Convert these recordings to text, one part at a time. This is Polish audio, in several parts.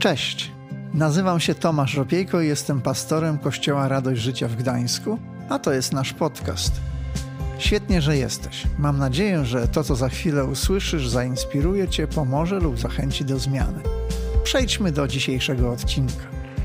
Cześć, nazywam się Tomasz Ropiejko i jestem pastorem Kościoła Radość Życia w Gdańsku, a to jest nasz podcast. Świetnie, że jesteś. Mam nadzieję, że to, co za chwilę usłyszysz, zainspiruje Cię, pomoże lub zachęci do zmiany. Przejdźmy do dzisiejszego odcinka.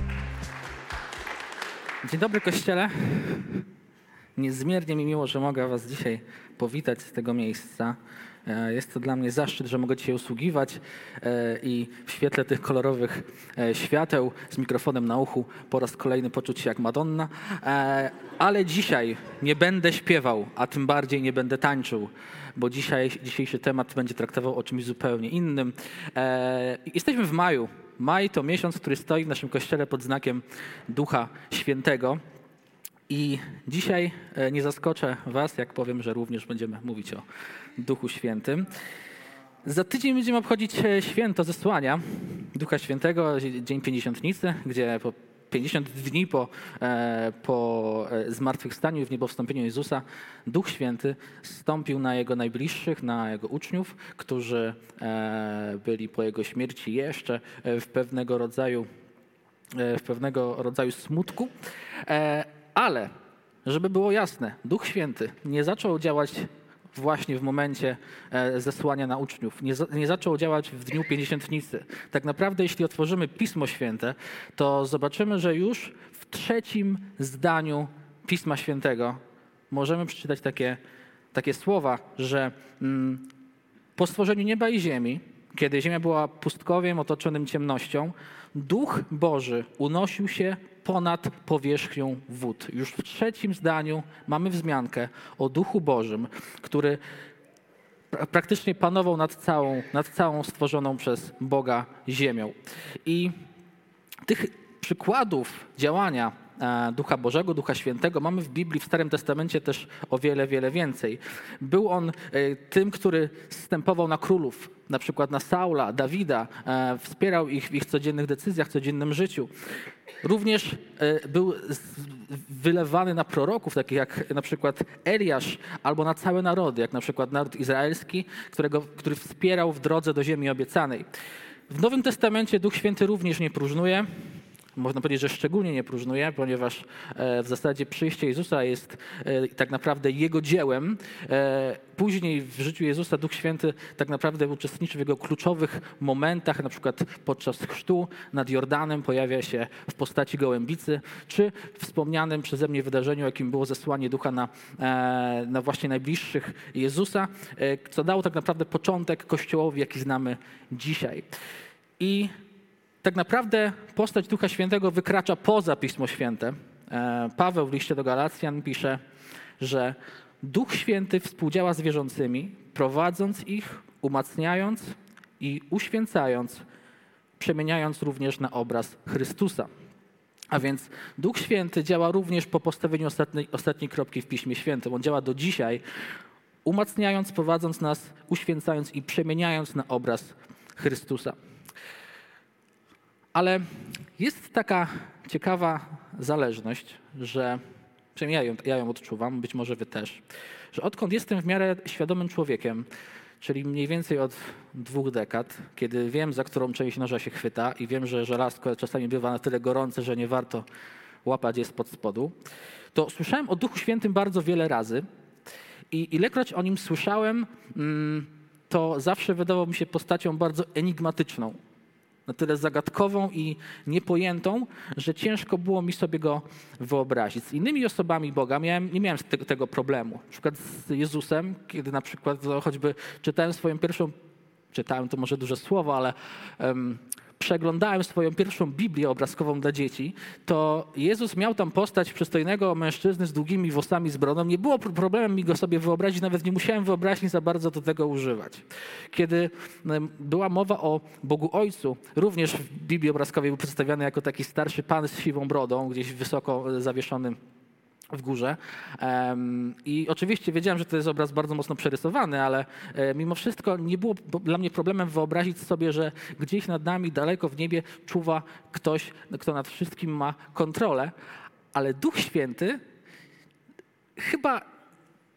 Dzień dobry, Kościele. Niezmiernie mi miło, że mogę Was dzisiaj powitać z tego miejsca. Jest to dla mnie zaszczyt, że mogę dzisiaj usługiwać i w świetle tych kolorowych świateł z mikrofonem na uchu po raz kolejny poczuć się jak Madonna. Ale dzisiaj nie będę śpiewał, a tym bardziej nie będę tańczył, bo dzisiejszy temat będzie traktował o czymś zupełnie innym. Jesteśmy w maju. Maj to miesiąc, który stoi w naszym Kościele pod znakiem Ducha Świętego. I dzisiaj nie zaskoczę Was, jak powiem, że również będziemy mówić o Duchu Świętym. Za tydzień będziemy obchodzić święto zesłania Ducha Świętego, Dzień Pięćdziesiątnicy, gdzie po 50 dni po zmartwychwstaniu i wniebowstąpieniu Jezusa Duch Święty zstąpił na Jego najbliższych, na Jego uczniów, którzy byli po Jego śmierci jeszcze w pewnego rodzaju smutku. Ale, żeby było jasne, Duch Święty nie zaczął działać właśnie w momencie zesłania na uczniów. Nie zaczął działać w dniu Pięćdziesiątnicy. Tak naprawdę, jeśli otworzymy Pismo Święte, to zobaczymy, że już w 3. zdaniu Pisma Świętego możemy przeczytać takie słowa, że po stworzeniu nieba i ziemi, kiedy ziemia była pustkowiem otoczonym ciemnością, Duch Boży unosił się ponad powierzchnią wód. Już w 3. zdaniu mamy wzmiankę o Duchu Bożym, który praktycznie panował nad całą stworzoną przez Boga ziemią. I tych przykładów działania Ducha Bożego, Ducha Świętego mamy w Biblii, w Starym Testamencie też o wiele, wiele więcej. Był on tym, który zstępował na królów, na przykład na Saula, Dawida, wspierał ich w ich codziennych decyzjach, codziennym życiu. Również był wylewany na proroków, takich jak na przykład Eliasz, albo na całe narody, jak na przykład naród izraelski, który wspierał w drodze do ziemi obiecanej. W Nowym Testamencie Duch Święty również nie próżnuje. Można powiedzieć, że szczególnie nie próżnuje, ponieważ w zasadzie przyjście Jezusa jest tak naprawdę Jego dziełem. Później w życiu Jezusa Duch Święty tak naprawdę uczestniczy w Jego kluczowych momentach, na przykład podczas chrztu nad Jordanem pojawia się w postaci gołębicy, czy wspomnianym przeze mnie wydarzeniu, jakim było zesłanie Ducha na właśnie najbliższych Jezusa, co dało tak naprawdę początek Kościołowi, jaki znamy dzisiaj. I tak naprawdę postać Ducha Świętego wykracza poza Pismo Święte. Paweł w liście do Galacjan pisze, że Duch Święty współdziała z wierzącymi, prowadząc ich, umacniając i uświęcając, przemieniając również na obraz Chrystusa. A więc Duch Święty działa również po postawieniu ostatniej kropki w Piśmie Świętym. On działa do dzisiaj, umacniając, prowadząc nas, uświęcając i przemieniając na obraz Chrystusa. Ale jest taka ciekawa zależność, że przynajmniej ja ją odczuwam, być może wy też, że odkąd jestem w miarę świadomym człowiekiem, czyli mniej więcej od 2 dekad, kiedy wiem, za którą część noża się chwyta i wiem, że żelazko czasami bywa na tyle gorące, że nie warto łapać je spod spodu, to słyszałem o Duchu Świętym bardzo wiele razy i ilekroć o nim słyszałem, to zawsze wydawał mi się postacią bardzo enigmatyczną. Na tyle zagadkową i niepojętą, że ciężko było mi sobie go wyobrazić. Z innymi osobami Boga nie miałem tego problemu. Na przykład z Jezusem, kiedy na przykład choćby czytałem to może duże słowo, ale przeglądałem swoją pierwszą Biblię obrazkową dla dzieci, to Jezus miał tam postać przystojnego mężczyzny z długimi włosami, z brodą. Nie było problemem mi go sobie wyobrazić, nawet nie musiałem wyobraźni za bardzo do tego używać. Kiedy była mowa o Bogu Ojcu, również w Biblii obrazkowej był przedstawiany jako taki starszy pan z siwą brodą, gdzieś wysoko zawieszony w górze. I oczywiście wiedziałem, że to jest obraz bardzo mocno przerysowany, ale mimo wszystko nie było dla mnie problemem wyobrazić sobie, że gdzieś nad nami, daleko w niebie czuwa ktoś, kto nad wszystkim ma kontrolę. Ale Duch Święty chyba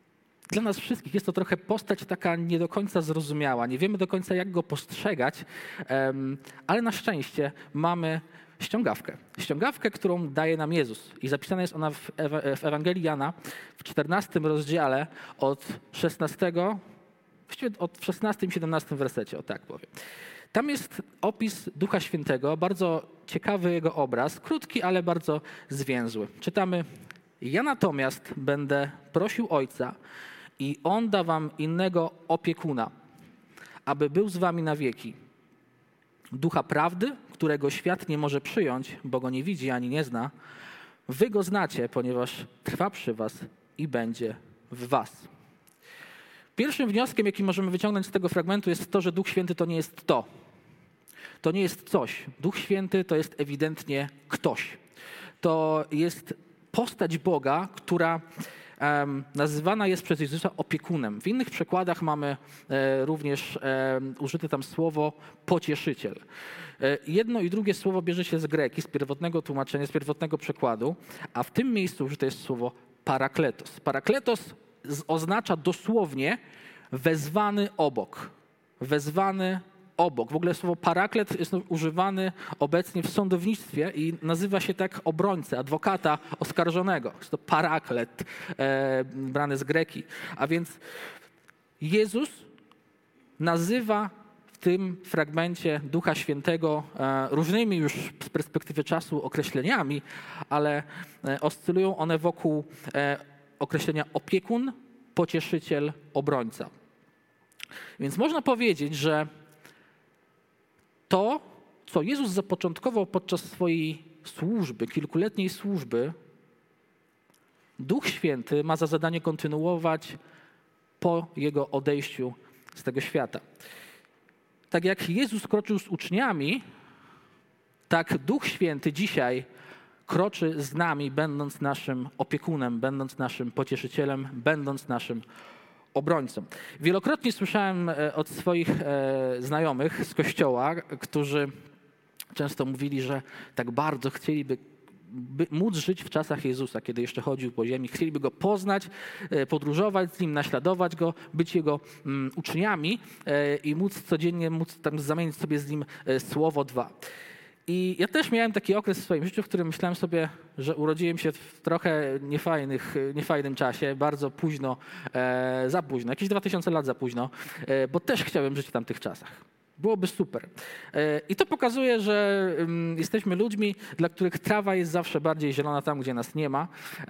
dla nas wszystkich jest to trochę postać taka nie do końca zrozumiała. Nie wiemy do końca, jak go postrzegać, ale na szczęście mamy ściągawkę. Ściągawkę, którą daje nam Jezus. I zapisana jest ona w Ewangelii Jana w 14 rozdziale od 16, właściwie w 16 i 17 wersecie, o tak powiem. Tam jest opis Ducha Świętego, bardzo ciekawy jego obraz, krótki, ale bardzo zwięzły. Czytamy: ja natomiast będę prosił Ojca i On da wam innego opiekuna, aby był z wami na wieki. Ducha prawdy, którego świat nie może przyjąć, bo go nie widzi ani nie zna. Wy go znacie, ponieważ trwa przy was i będzie w was. Pierwszym wnioskiem, jaki możemy wyciągnąć z tego fragmentu, jest to, że Duch Święty to nie jest to. To nie jest coś. Duch Święty to jest ewidentnie ktoś. To jest postać Boga, która nazywana jest przez Jezusa opiekunem. W innych przekładach mamy również użyte tam słowo pocieszyciel. Jedno i drugie słowo bierze się z greki, z pierwotnego tłumaczenia, z pierwotnego przekładu, a w tym miejscu użyte jest słowo parakletos. Parakletos oznacza dosłownie wezwany obok. Wezwany obok. W ogóle słowo paraklet jest używany obecnie w sądownictwie i nazywa się tak obrońcę, adwokata oskarżonego. Jest to paraklet, brany z greki. A więc Jezus nazywa w tym fragmencie Ducha Świętego różnymi już z perspektywy czasu określeniami, ale oscylują one wokół określenia opiekun, pocieszyciel, obrońca. Więc można powiedzieć, że to, co Jezus zapoczątkował podczas swojej służby, kilkuletniej służby, Duch Święty ma za zadanie kontynuować po Jego odejściu z tego świata. Tak jak Jezus kroczył z uczniami, tak Duch Święty dzisiaj kroczy z nami, będąc naszym opiekunem, będąc naszym pocieszycielem, będąc naszym obrońcą. Wielokrotnie słyszałem od swoich znajomych z kościoła, którzy często mówili, że tak bardzo chcieliby móc żyć w czasach Jezusa, kiedy jeszcze chodził po ziemi. Chcieliby Go poznać, podróżować z Nim, naśladować Go, być Jego uczniami i móc codziennie tam zamienić sobie z Nim słowo, dwa. I ja też miałem taki okres w swoim życiu, w którym myślałem sobie, że urodziłem się w trochę niefajnym czasie, bardzo późno, za późno, jakieś 2000 lat za późno, bo też chciałem żyć w tamtych czasach. Byłoby super. I to pokazuje, że jesteśmy ludźmi, dla których trawa jest zawsze bardziej zielona tam, gdzie nas nie ma.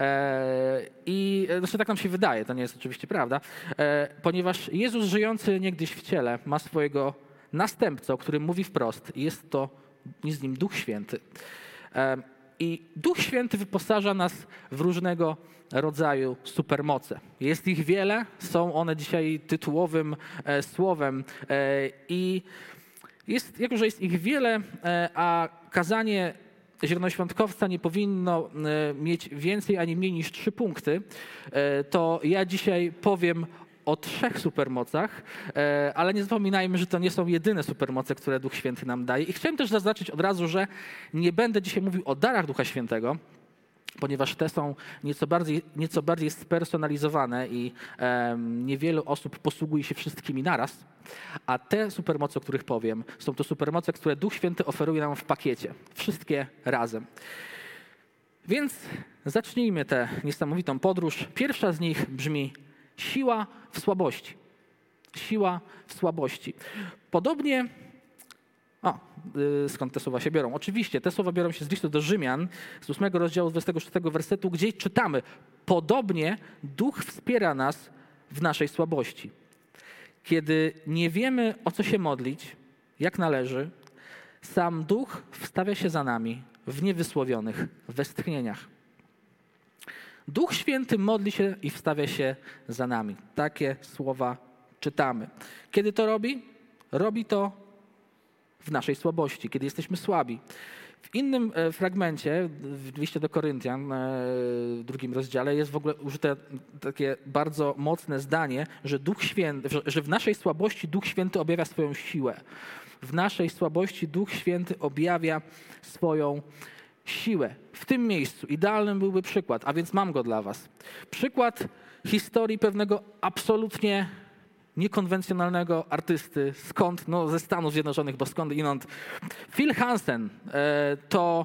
I znaczy tak nam się wydaje, to nie jest oczywiście prawda, ponieważ Jezus żyjący niegdyś w ciele ma swojego następcę, o którym mówi wprost. Jest z nim Duch Święty. I Duch Święty wyposaża nas w różnego rodzaju supermoce. Jest ich wiele, są one dzisiaj tytułowym słowem i jako że jest ich wiele, a kazanie zielonoświątkowca nie powinno mieć więcej ani mniej niż 3 punkty, to ja dzisiaj powiem o 3 supermocach, ale nie zapominajmy, że to nie są jedyne supermoce, które Duch Święty nam daje. I chciałem też zaznaczyć od razu, że nie będę dzisiaj mówił o darach Ducha Świętego, ponieważ te są nieco bardziej spersonalizowane i niewiele osób posługuje się wszystkimi naraz, a te supermoce, o których powiem, są to supermoce, które Duch Święty oferuje nam w pakiecie, wszystkie razem. Więc zacznijmy tę niesamowitą podróż. Pierwsza z nich brzmi: siła w słabości. Siła w słabości. Podobnie, skąd te słowa się biorą? Oczywiście te słowa biorą się z listu do Rzymian, z 8 rozdziału 26 wersetu, gdzie czytamy: podobnie Duch wspiera nas w naszej słabości. Kiedy nie wiemy, o co się modlić, jak należy, sam Duch wstawia się za nami w niewysłowionych westchnieniach. Duch Święty modli się i wstawia się za nami. Takie słowa czytamy. Kiedy to robi? Robi to w naszej słabości, kiedy jesteśmy słabi. W innym fragmencie, w liście do Koryntian, w 2 rozdziale, jest w ogóle użyte takie bardzo mocne zdanie, że w naszej słabości Duch Święty objawia swoją siłę. W naszej słabości Duch Święty objawia swoją siłę. W tym miejscu idealnym byłby przykład, a więc mam go dla was. Przykład historii pewnego absolutnie niekonwencjonalnego artysty. Skąd? No ze Stanów Zjednoczonych, bo skąd inąd. Phil Hansen to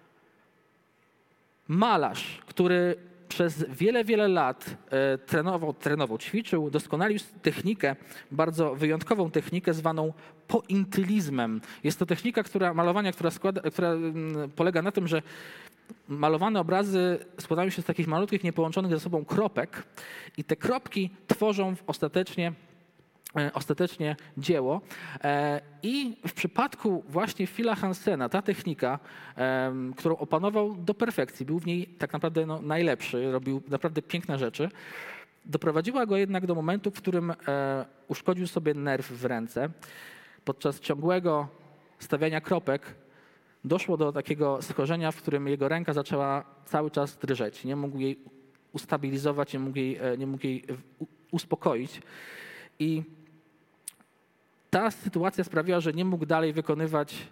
malarz, który przez wiele, wiele lat ćwiczył, doskonalił technikę, bardzo wyjątkową technikę zwaną pointylizmem. Jest to technika malowania, która polega na tym, że malowane obrazy składają się z takich malutkich, niepołączonych ze sobą kropek i te kropki tworzą ostatecznie dzieło. I w przypadku właśnie Phila Hansena ta technika, którą opanował do perfekcji, był w niej tak naprawdę najlepszy, robił naprawdę piękne rzeczy, doprowadziła go jednak do momentu, w którym uszkodził sobie nerw w ręce. Podczas ciągłego stawiania kropek doszło do takiego schorzenia, w którym jego ręka zaczęła cały czas drżeć. Nie mógł jej ustabilizować, nie mógł jej uspokoić. I ta sytuacja sprawiła, że nie mógł dalej wykonywać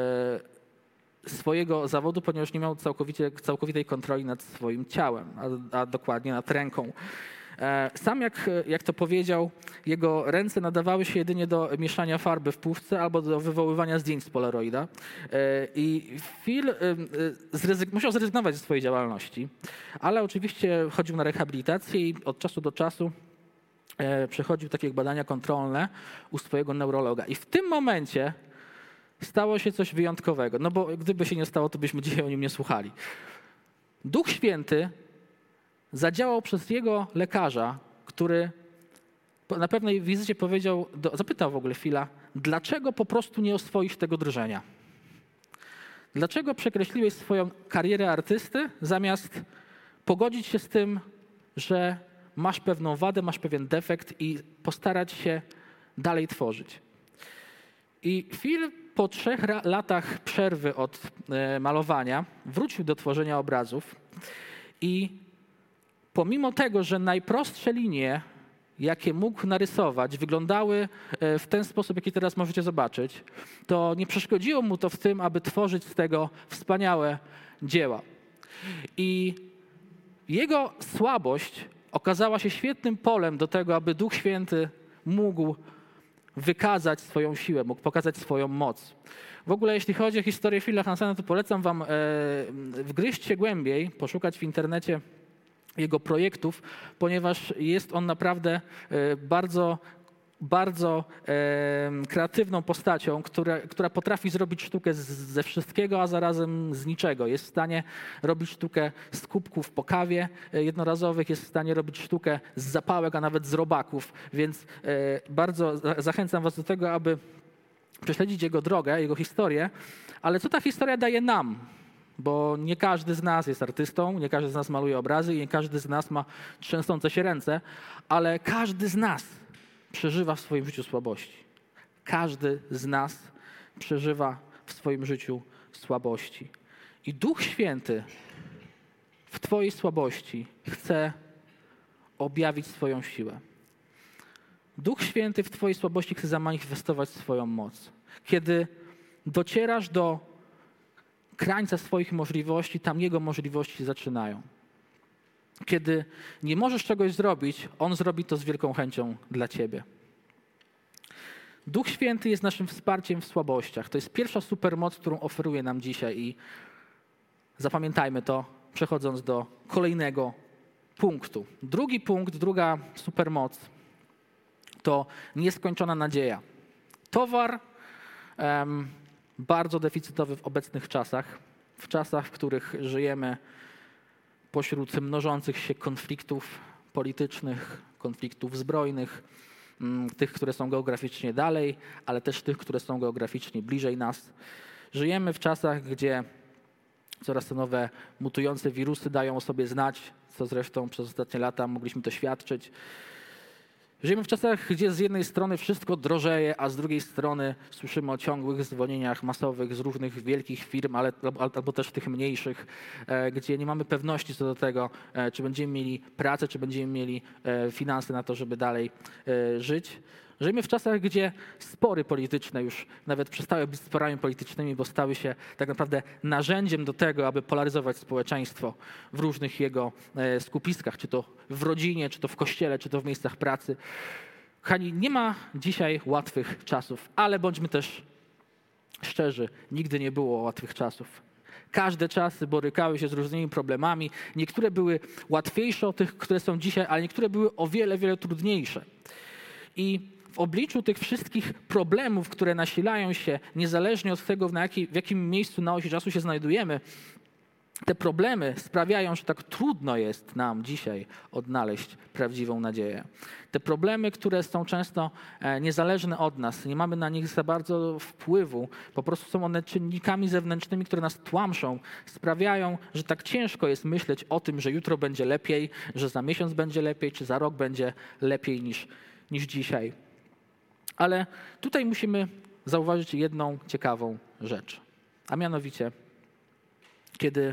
swojego zawodu, ponieważ nie miał całkowitej kontroli nad swoim ciałem, a dokładnie nad ręką. Sam, jak to powiedział, jego ręce nadawały się jedynie do mieszania farby w półce albo do wywoływania zdjęć z Polaroida. I Phil musiał zrezygnować ze swojej działalności, ale oczywiście chodził na rehabilitację i od czasu do czasu przechodził takie badania kontrolne u swojego neurologa. I w tym momencie stało się coś wyjątkowego, no bo gdyby się nie stało, to byśmy dzisiaj o nim nie słuchali. Duch Święty zadziałał przez jego lekarza, który na pewnej wizycie zapytał w ogóle Phila, dlaczego po prostu nie oswoisz tego drżenia? Dlaczego przekreśliłeś swoją karierę artysty, zamiast pogodzić się z tym, że masz pewną wadę, masz pewien defekt i postarać się dalej tworzyć? I Phil po 3 latach przerwy od malowania wrócił do tworzenia obrazów i pomimo tego, że najprostsze linie, jakie mógł narysować, wyglądały w ten sposób, jaki teraz możecie zobaczyć, to nie przeszkodziło mu to w tym, aby tworzyć z tego wspaniałe dzieła. I jego słabość okazała się świetnym polem do tego, aby Duch Święty mógł wykazać swoją siłę, mógł pokazać swoją moc. W ogóle jeśli chodzi o historię Phila Hansena, to polecam wam wgryźć się głębiej, poszukać w internecie jego projektów, ponieważ jest on naprawdę bardzo kreatywną postacią, która potrafi zrobić sztukę ze wszystkiego, a zarazem z niczego. Jest w stanie robić sztukę z kubków po kawie jednorazowych, jest w stanie robić sztukę z zapałek, a nawet z robaków, więc bardzo zachęcam was do tego, aby prześledzić jego drogę, jego historię, ale co ta historia daje nam? Bo nie każdy z nas jest artystą, nie każdy z nas maluje obrazy i nie każdy z nas ma trzęsące się ręce, ale każdy z nas przeżywa w swoim życiu słabości. Każdy z nas przeżywa w swoim życiu słabości. I Duch Święty w twojej słabości chce objawić swoją siłę. Duch Święty w twojej słabości chce zamanifestować swoją moc. Kiedy docierasz do krańca swoich możliwości, tam Jego możliwości zaczynają. Kiedy nie możesz czegoś zrobić, On zrobi to z wielką chęcią dla ciebie. Duch Święty jest naszym wsparciem w słabościach. To jest pierwsza supermoc, którą oferuje nam dzisiaj i zapamiętajmy to, przechodząc do kolejnego punktu. Drugi punkt, druga supermoc to nieskończona nadzieja. Towar bardzo deficytowy w obecnych czasach, w czasach, w których żyjemy pośród mnożących się konfliktów politycznych, konfliktów zbrojnych, tych, które są geograficznie dalej, ale też tych, które są geograficznie bliżej nas. Żyjemy w czasach, gdzie coraz to nowe mutujące wirusy dają o sobie znać, co zresztą przez ostatnie lata mogliśmy to świadczyć. Żyjemy w czasach, gdzie z jednej strony wszystko drożeje, a z drugiej strony słyszymy o ciągłych zwolnieniach masowych z różnych wielkich firm, albo też tych mniejszych, gdzie nie mamy pewności co do tego, czy będziemy mieli pracę, czy będziemy mieli finanse na to, żeby dalej żyć. Żyjemy w czasach, gdzie spory polityczne już nawet przestały być sporami politycznymi, bo stały się tak naprawdę narzędziem do tego, aby polaryzować społeczeństwo w różnych jego skupiskach, czy to w rodzinie, czy to w kościele, czy to w miejscach pracy. Kochani, nie ma dzisiaj łatwych czasów, ale bądźmy też szczerzy, nigdy nie było łatwych czasów. Każde czasy borykały się z różnymi problemami. Niektóre były łatwiejsze od tych, które są dzisiaj, ale niektóre były o wiele, wiele trudniejsze. I w obliczu tych wszystkich problemów, które nasilają się, niezależnie od tego, w jakim miejscu na osi czasu się znajdujemy, te problemy sprawiają, że tak trudno jest nam dzisiaj odnaleźć prawdziwą nadzieję. Te problemy, które są często niezależne od nas, nie mamy na nich za bardzo wpływu, po prostu są one czynnikami zewnętrznymi, które nas tłamszą, sprawiają, że tak ciężko jest myśleć o tym, że jutro będzie lepiej, że za miesiąc będzie lepiej, czy za rok będzie lepiej niż dzisiaj. Ale tutaj musimy zauważyć jedną ciekawą rzecz, a mianowicie kiedy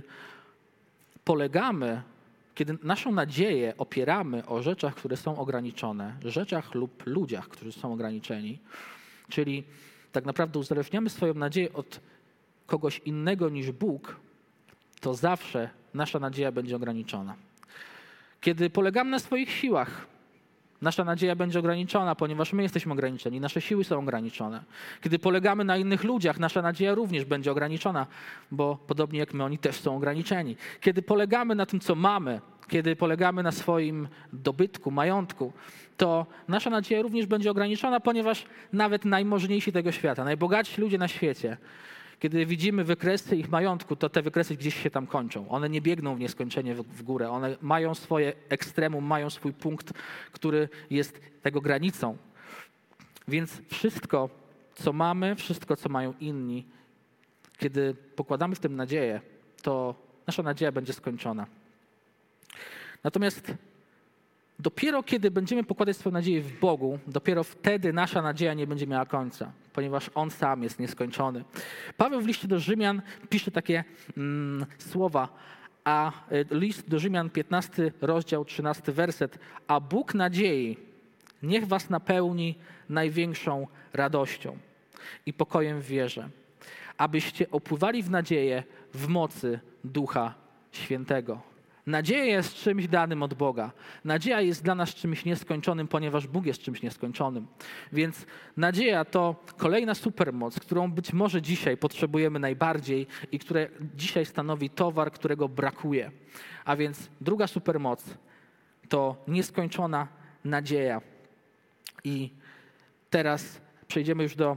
naszą nadzieję opieramy o rzeczach, które są ograniczone, rzeczach lub ludziach, którzy są ograniczeni, czyli tak naprawdę uzależniamy swoją nadzieję od kogoś innego niż Bóg, to zawsze nasza nadzieja będzie ograniczona. Kiedy polegamy na swoich siłach, nasza nadzieja będzie ograniczona, ponieważ my jesteśmy ograniczeni, nasze siły są ograniczone. Kiedy polegamy na innych ludziach, nasza nadzieja również będzie ograniczona, bo podobnie jak my, oni też są ograniczeni. Kiedy polegamy na tym, co mamy, kiedy polegamy na swoim dobytku, majątku, to nasza nadzieja również będzie ograniczona, ponieważ nawet najmożniejsi tego świata, najbogatsi ludzie na świecie, kiedy widzimy wykresy ich majątku, to te wykresy gdzieś się tam kończą. One nie biegną w nieskończenie w górę. One mają swoje ekstremum, mają swój punkt, który jest tego granicą. Więc wszystko, co mamy, wszystko, co mają inni, kiedy pokładamy w tym nadzieję, to nasza nadzieja będzie skończona. Natomiast dopiero kiedy będziemy pokładać swoją nadzieję w Bogu, dopiero wtedy nasza nadzieja nie będzie miała końca, ponieważ On sam jest nieskończony. Paweł w liście do Rzymian pisze takie słowa, a list do Rzymian 15 rozdział 13 werset, a Bóg nadziei niech was napełni największą radością i pokojem w wierze, abyście opływali w nadzieję w mocy Ducha Świętego. Nadzieja jest czymś danym od Boga. Nadzieja jest dla nas czymś nieskończonym, ponieważ Bóg jest czymś nieskończonym. Więc nadzieja to kolejna supermoc, którą być może dzisiaj potrzebujemy najbardziej i która dzisiaj stanowi towar, którego brakuje. A więc druga supermoc to nieskończona nadzieja. I teraz przejdziemy już do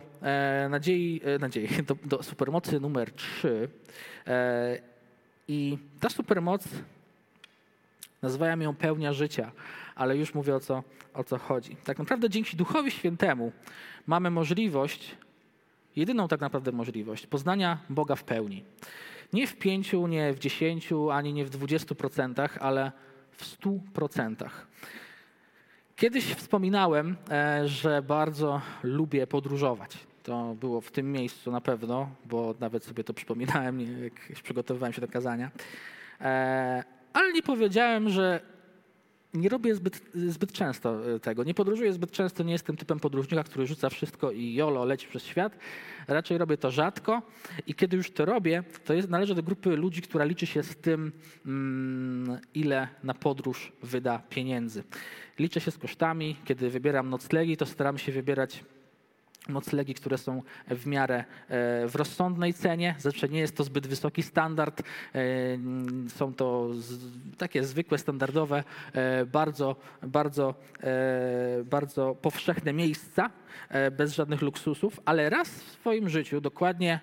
do supermocy numer 3. I ta supermoc, nazywałem ją pełnia życia, ale już mówię o co chodzi. Tak naprawdę dzięki Duchowi Świętemu mamy możliwość, jedyną tak naprawdę możliwość poznania Boga w pełni. Nie w 5, nie w 10, ani nie w 20%, ale w 100%. Kiedyś wspominałem, że bardzo lubię podróżować. To było w tym miejscu na pewno, bo nawet sobie to przypominałem, jak przygotowywałem się do kazania. Ale nie powiedziałem, że nie robię zbyt często tego. Nie podróżuję zbyt często, nie jestem typem podróżnika, który rzuca wszystko i jolo leci przez świat. Raczej robię to rzadko i kiedy już to robię, to należę do grupy ludzi, która liczy się z tym, ile na podróż wyda pieniędzy. Liczę się z kosztami. Kiedy wybieram noclegi, to staram się wybierać noclegi, które są w miarę w rozsądnej cenie. Zawsze nie jest to zbyt wysoki standard. Są to takie zwykłe, standardowe, bardzo powszechne miejsca, bez żadnych luksusów, ale raz w swoim życiu, dokładnie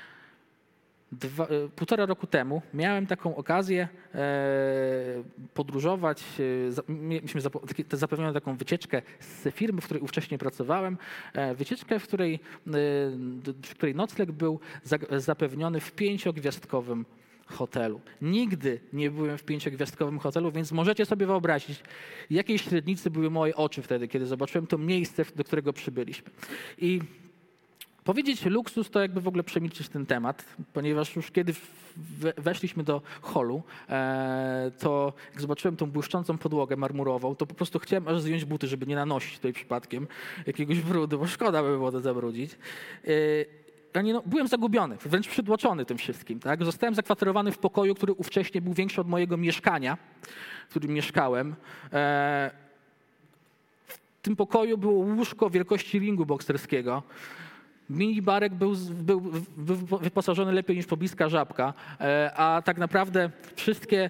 1,5 roku temu, miałem taką okazję podróżować. Mieliśmy zapewnioną taką wycieczkę z firmy, w której ówcześnie pracowałem. Wycieczkę, w której nocleg był zapewniony w 5-gwiazdkowym hotelu. Nigdy nie byłem w 5-gwiazdkowym hotelu, więc możecie sobie wyobrazić, jakiej średnicy były moje oczy wtedy, kiedy zobaczyłem to miejsce, do którego przybyliśmy. I Powiedzieć luksus to jakby w ogóle przemilczyć ten temat, ponieważ już kiedy weszliśmy do holu, to jak zobaczyłem tą błyszczącą podłogę marmurową, to po prostu chciałem aż zdjąć buty, żeby nie nanosić tutaj przypadkiem jakiegoś brudu, bo szkoda by było to zabrudzić. Byłem zagubiony, wręcz przytłoczony tym wszystkim. Tak? Zostałem zakwaterowany w pokoju, który ówcześnie był większy od mojego mieszkania, w którym mieszkałem. W tym pokoju było łóżko wielkości ringu bokserskiego. Minibarek był wyposażony lepiej niż pobliska Żabka, a tak naprawdę wszystkie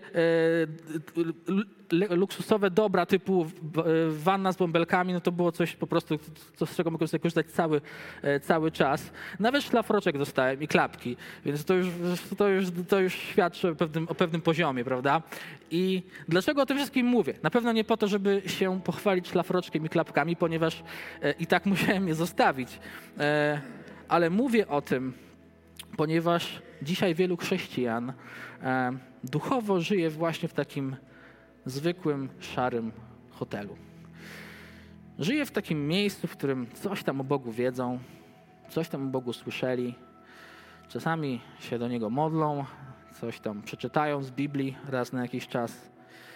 luksusowe dobra typu wanna z bąbelkami, no to było coś po prostu, z czego mogłem sobie korzystać cały czas. Nawet szlafroczek dostałem i klapki, więc to już świadczy o pewnym poziomie, prawda? I dlaczego o tym wszystkim mówię? Na pewno nie po to, żeby się pochwalić szlafroczkiem i klapkami, ponieważ i tak musiałem je zostawić. Ale mówię o tym, ponieważ dzisiaj wielu chrześcijan duchowo żyje właśnie w takim zwykłym, szarym hotelu. Żyje w takim miejscu, w którym coś tam o Bogu wiedzą, coś tam o Bogu słyszeli, czasami się do Niego modlą, coś tam przeczytają z Biblii raz na jakiś czas.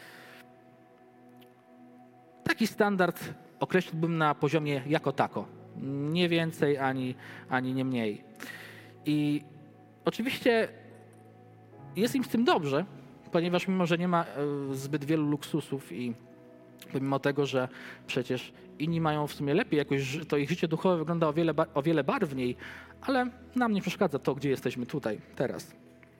Taki standard określiłbym na poziomie jako tako. Nie więcej, ani nie mniej. I oczywiście jest im z tym dobrze, ponieważ mimo, że nie ma zbyt wielu luksusów i pomimo tego, że przecież inni mają w sumie lepiej, jakoś to ich życie duchowe wygląda o wiele barwniej, ale nam nie przeszkadza to, gdzie jesteśmy tutaj, teraz.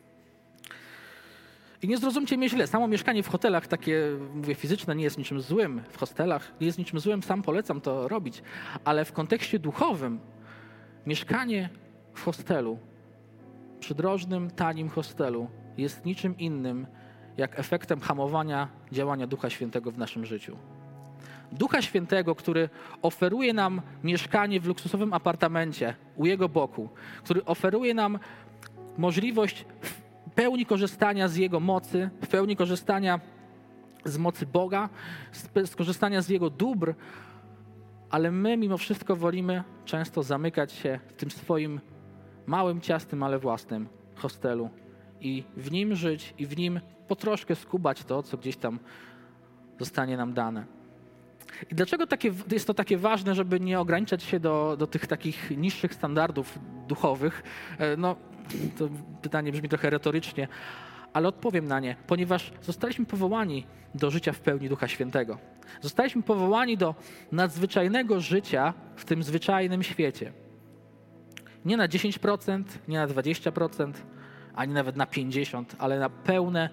I nie zrozumcie mnie źle, samo mieszkanie w hotelach, takie, mówię, fizyczne, nie jest niczym złym. W hostelach nie jest niczym złym, sam polecam to robić. Ale w kontekście duchowym mieszkanie w hostelu, przydrożnym, tanim hostelu jest niczym innym jak efektem hamowania działania Ducha Świętego w naszym życiu. Ducha Świętego, który oferuje nam mieszkanie w luksusowym apartamencie u Jego boku, który oferuje nam możliwość w pełni korzystania z Jego mocy, w pełni korzystania z mocy Boga, skorzystania z Jego dóbr, ale my mimo wszystko wolimy często zamykać się w tym swoim małym, ciasnym, ale własnym hostelu i w nim żyć i w nim po troszkę skubać to, co gdzieś tam zostanie nam dane. I dlaczego jest to takie ważne, żeby nie ograniczać się do tych takich niższych standardów duchowych? No, to pytanie brzmi trochę retorycznie, ale odpowiem na nie, ponieważ zostaliśmy powołani do życia w pełni Ducha Świętego. Zostaliśmy powołani do nadzwyczajnego życia w tym zwyczajnym świecie. Nie na 10%, nie na 20%, ani nawet na 50%, ale na pełne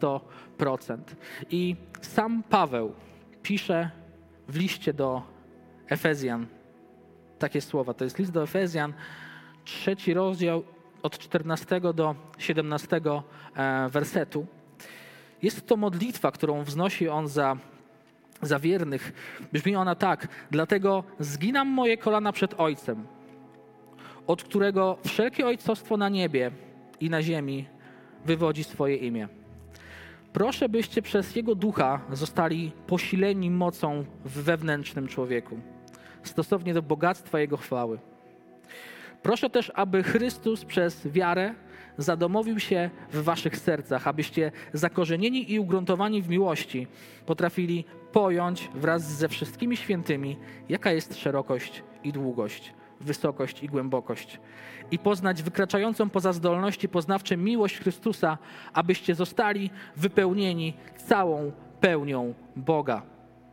100%. I sam Paweł pisze w liście do Efezjan takie słowa. To jest list do Efezjan, 3 rozdział od 14 do 17 wersetu. Jest to modlitwa, którą wznosi on za wiernych. Brzmi ona tak: dlatego zginam moje kolana przed Ojcem, od którego wszelkie ojcostwo na niebie i na ziemi wywodzi swoje imię. Proszę, byście przez Jego Ducha zostali posileni mocą w wewnętrznym człowieku, stosownie do bogactwa Jego chwały. Proszę też, aby Chrystus przez wiarę zadomowił się w waszych sercach, abyście zakorzenieni i ugruntowani w miłości potrafili pojąć wraz ze wszystkimi świętymi, jaka jest szerokość i długość, wysokość i głębokość, i poznać wykraczającą poza zdolności poznawcze miłość Chrystusa, abyście zostali wypełnieni całą pełnią Boga.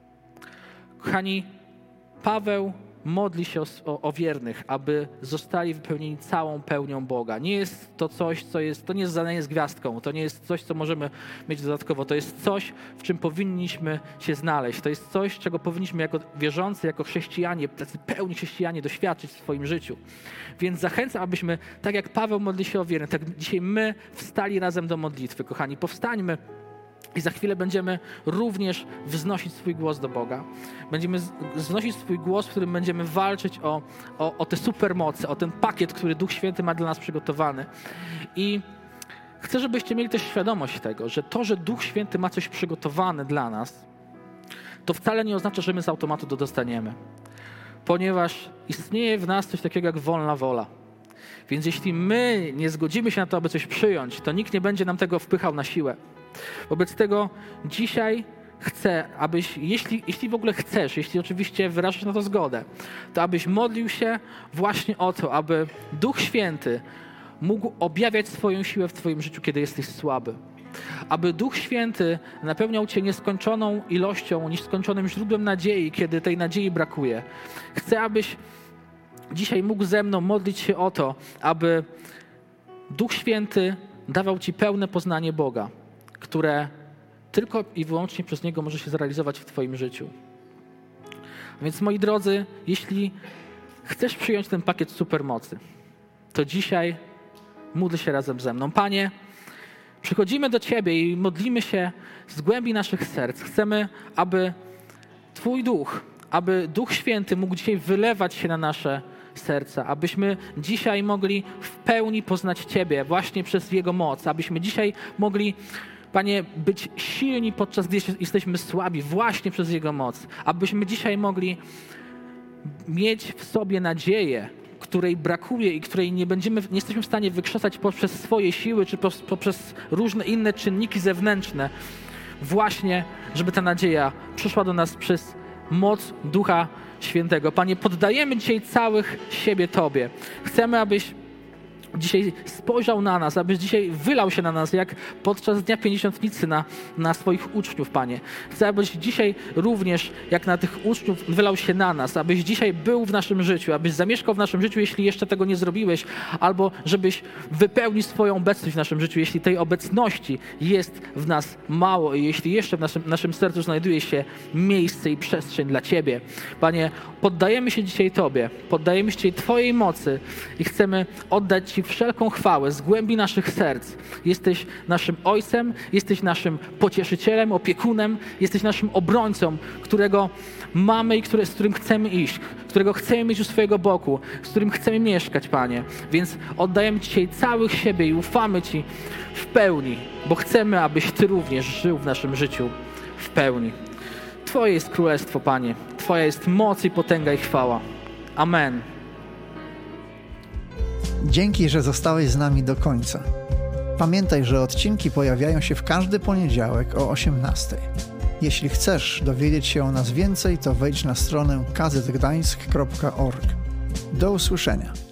Kochani, Paweł modli się o wiernych, aby zostali wypełnieni całą pełnią Boga. Nie jest to coś, to nie jest zadanie z gwiazdką, to nie jest coś, co możemy mieć dodatkowo. To jest coś, w czym powinniśmy się znaleźć. To jest coś, czego powinniśmy jako wierzący, jako chrześcijanie, tacy pełni chrześcijanie doświadczyć w swoim życiu. Więc zachęcam, abyśmy, tak jak Paweł modli się o wiernych, tak dzisiaj my wstali razem do modlitwy. Kochani, powstańmy. I za chwilę będziemy również wznosić swój głos do Boga. Będziemy wznosić swój głos, w którym będziemy walczyć o te supermoce, o ten pakiet, który Duch Święty ma dla nas przygotowany. I chcę, żebyście mieli też świadomość tego, że to, że Duch Święty ma coś przygotowane dla nas, to wcale nie oznacza, że my z automatu to dostaniemy. ponieważ istnieje w nas coś takiego jak wolna wola. Więc jeśli my nie zgodzimy się na to, aby coś przyjąć, to nikt nie będzie nam tego wpychał na siłę. Wobec tego dzisiaj chcę, abyś, jeśli w ogóle chcesz, jeśli oczywiście wyrażasz na to zgodę, to abyś modlił się właśnie o to, aby Duch Święty mógł objawiać swoją siłę w twoim życiu, kiedy jesteś słaby. Aby Duch Święty napełniał cię nieskończoną ilością, nieskończonym źródłem nadziei, kiedy tej nadziei brakuje. Chcę, abyś dzisiaj mógł ze mną modlić się o to, aby Duch Święty dawał ci pełne poznanie Boga, które tylko i wyłącznie przez Niego może się zrealizować w twoim życiu. Więc moi drodzy, jeśli chcesz przyjąć ten pakiet supermocy, to dzisiaj módl się razem ze mną. Panie, przychodzimy do Ciebie i modlimy się z głębi naszych serc. Chcemy, aby Twój Duch, aby Duch Święty mógł dzisiaj wylewać się na nasze serca, abyśmy dzisiaj mogli w pełni poznać Ciebie właśnie przez Jego moc, abyśmy dzisiaj mogli, Panie, być silni podczas gdy jesteśmy słabi właśnie przez Jego moc, abyśmy dzisiaj mogli mieć w sobie nadzieję, której brakuje i której nie jesteśmy w stanie wykrzesać poprzez swoje siły czy poprzez różne inne czynniki zewnętrzne. Właśnie, żeby ta nadzieja przyszła do nas przez moc Ducha Świętego. Panie, poddajemy dzisiaj całych siebie Tobie. Chcemy, abyś dzisiaj spojrzał na nas, abyś dzisiaj wylał się na nas, jak podczas Dnia Pięćdziesiątnicy na swoich uczniów, Panie. Chcę, abyś dzisiaj również, jak na tych uczniów, wylał się na nas, abyś dzisiaj był w naszym życiu, abyś zamieszkał w naszym życiu, jeśli jeszcze tego nie zrobiłeś, albo żebyś wypełnił swoją obecność w naszym życiu, jeśli tej obecności jest w nas mało i jeśli jeszcze w naszym sercu znajduje się miejsce i przestrzeń dla Ciebie. Panie, poddajemy się dzisiaj Tobie, poddajemy się dzisiaj Twojej mocy i chcemy oddać Ci wszelką chwałę z głębi naszych serc. Jesteś naszym Ojcem, jesteś naszym pocieszycielem, opiekunem, jesteś naszym obrońcą, którego mamy i z którym chcemy iść, którego chcemy mieć u swojego boku, z którym chcemy mieszkać, Panie. Więc oddajemy Ci dzisiaj całych siebie i ufamy Ci w pełni, bo chcemy, abyś Ty również żył w naszym życiu w pełni. Twoje jest królestwo, Panie. Twoja jest moc i potęga i chwała. Amen. Dzięki, że zostałeś z nami do końca. Pamiętaj, że odcinki pojawiają się w każdy poniedziałek o 18:00. Jeśli chcesz dowiedzieć się o nas więcej, to wejdź na stronę kazetgdańsk.org. Do usłyszenia.